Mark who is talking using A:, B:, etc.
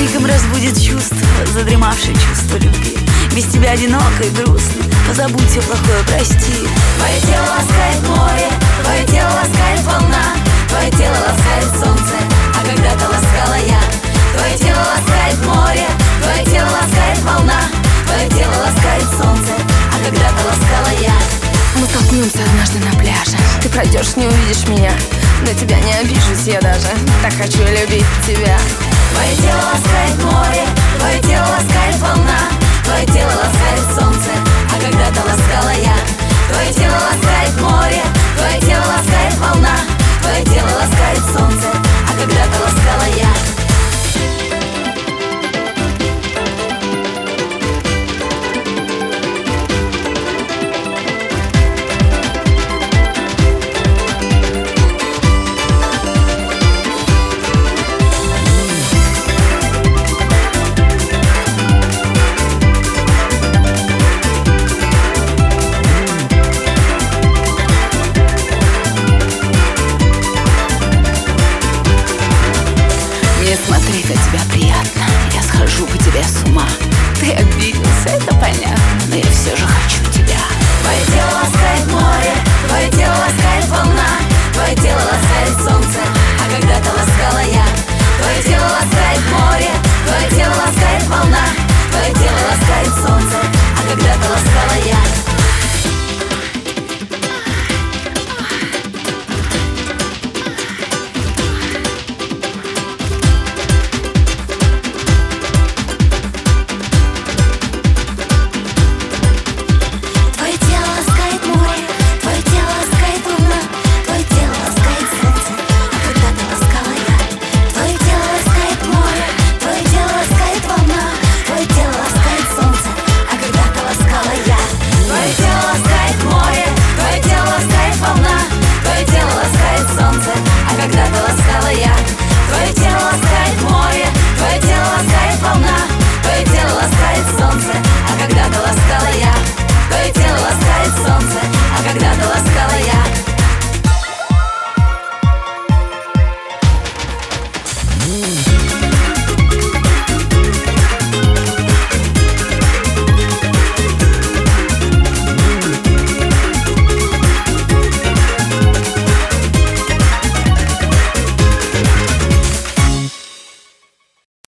A: мигом разбудит чувство, задремавшее чувство любви. Без тебя одиноко и грустно, позабудь все плохое, прости.
B: Твое тело ласкает море, твое тело ласкает волна, твое тело ласкает солнце, а когда-то ласкала я. Твое тело ласкает море, твое тело ласкает волна, твое тело ласкает солнце, а когда-то ласкала я.
C: Мы столкнемся однажды на пляже. Ты пройдешь, не увидишь меня, на тебя не обижусь я даже. Так хочу любить тебя.
B: Твое тело ласкает